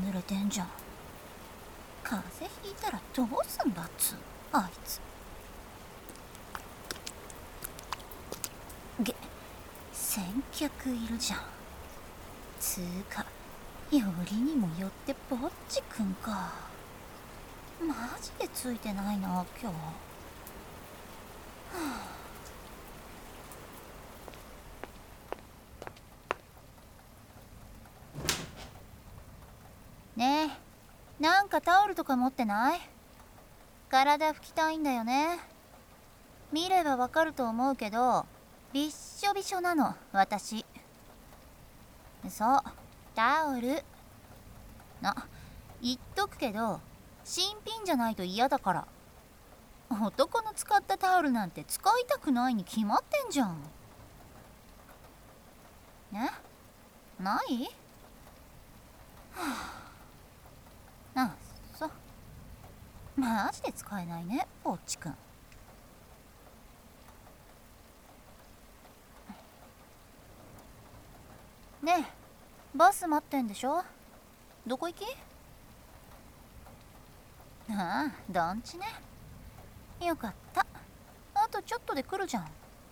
濡れてんじゃん。風邪ひいたらどうすんだっつあいつ。先客いるじゃん。つうかよりにもよってぼっちくんか。マジでついてないな今日。ねえ、なんかタオルとか持ってない？体拭きたいんだよね。見ればわかると思うけど、びっしょびしょなの私。そう、タオル。言っとくけど、新品じゃないと嫌だから。男の使ったタオルなんて使いたくないに決まってんじゃん。ね？ない？あ、そう。マジで使えないね、ぼっちくん。ねえ、バス待ってんでしょ？どこ行き？ああ、団地ね。よかった。あとちょっとで来るじゃん。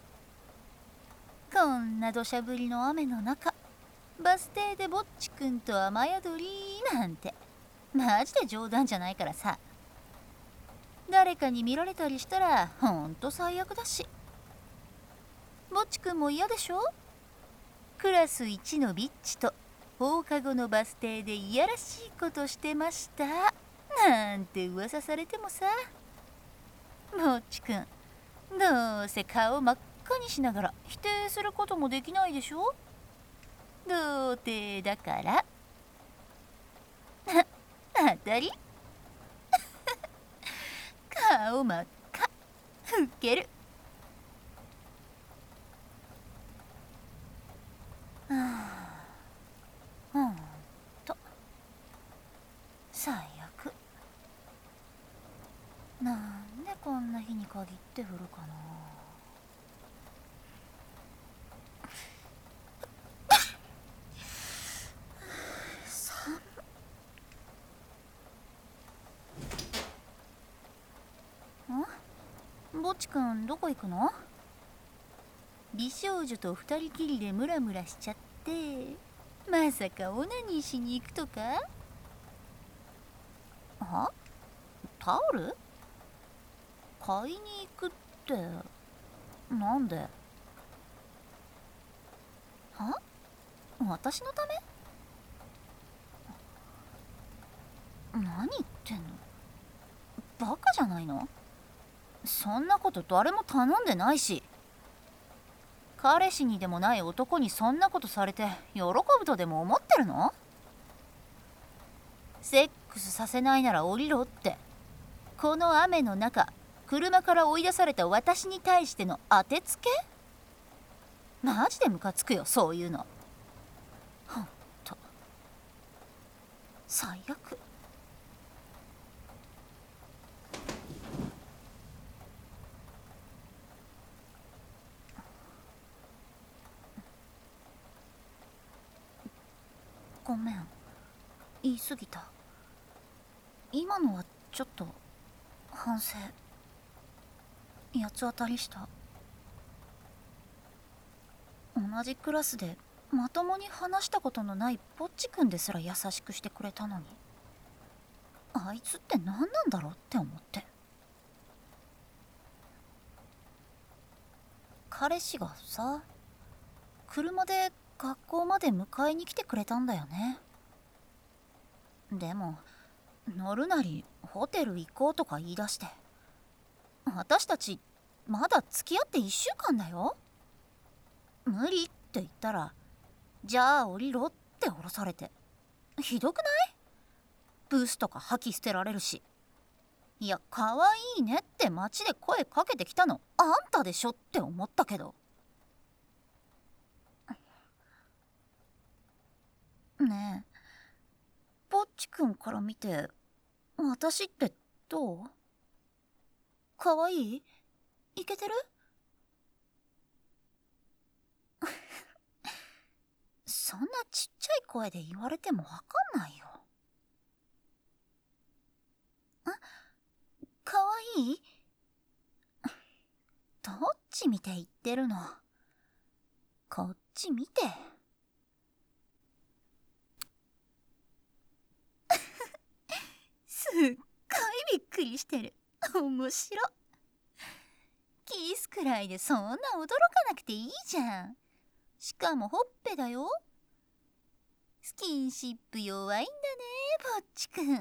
こんな土砂降りの雨の中、バス停でぼっちくんと雨宿りなんてマジで冗談じゃないからさ。誰かに見られたりしたらほんと最悪だし。ぼっちくんも嫌でしょ？クラス1のビッチと放課後のバス停でいやらしいことしてましたなんて噂されてもさ。ぼっちくんどうせ顔真っ赤にしながら否定することもできないでしょ？童貞だから。当たり。顔真っ赤。ウケる。ほんと最悪。なんでこんな日に限って降るかな。ぼっちくんどこ行くの？美少女と二人きりでムラムラしちゃって、まさかオナニーしに行くとか？は？タオル？買いに行くってなんで？は？私のため？何言ってんの？バカじゃないの？そんなこと誰も頼んでないし。彼氏にでもない男にそんなことされて喜ぶとでも思ってるの？セックスさせないなら降りろって、この雨の中車から追い出された私に対しての当てつけ？マジでムカつくよそういうの。ほんと最悪。ごめん、言い過ぎた。今のはちょっと反省。八つ当たりした。同じクラスでまともに話したことのないぼっちくんですら優しくしてくれたのに、あいつって何なんだろうって思って。彼氏がさ、車で学校まで迎えに来てくれたんだよね。でも乗るなりホテル行こうとか言い出して、私たちまだ付き合って1週間だよ。無理って言ったら、じゃあ降りろって降ろされて。ひどくない？ブスとか吐き捨てられるし。いや可愛いねって街で声かけてきたのあんたでしょって思ったけど。ねえ、ぼっちくんから見て私ってどう？可愛い？イケてる？そんなちっちゃい声で言われてもわかんないよ。 見て言ってるの。こっち見て。すっごいびっくりしてる。面白。キスくらいでそんな驚かなくていいじゃん。しかもほっぺだよ。スキンシップ弱いんだね、ぼっちくん。そん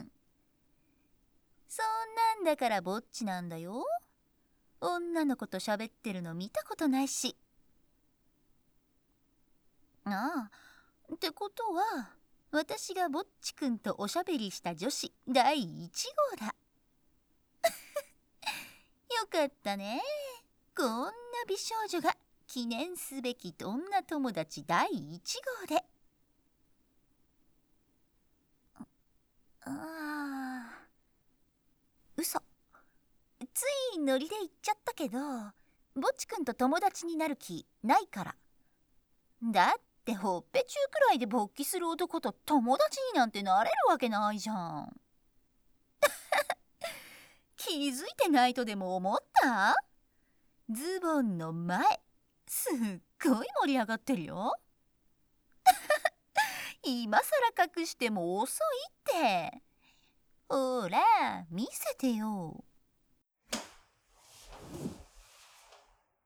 なんだからぼっちなんだよ。女の子と喋ってるの見たことないし。ああ、ってことは私がぼっちくんとおしゃべりした女子第1号だ。よかったね。こんな美少女が記念すべき女友達第1号で。嘘。ついノリで言っちゃったけど、ぼっちくんと友達になる気ないから。だってほっぺ中くらいで勃起する男と友達になんてなれるわけないじゃん。気づいてないとでも思った？ズボンの前、すっごい盛り上がってるよ。今さら隠しても遅いって。ほら、見せてよ。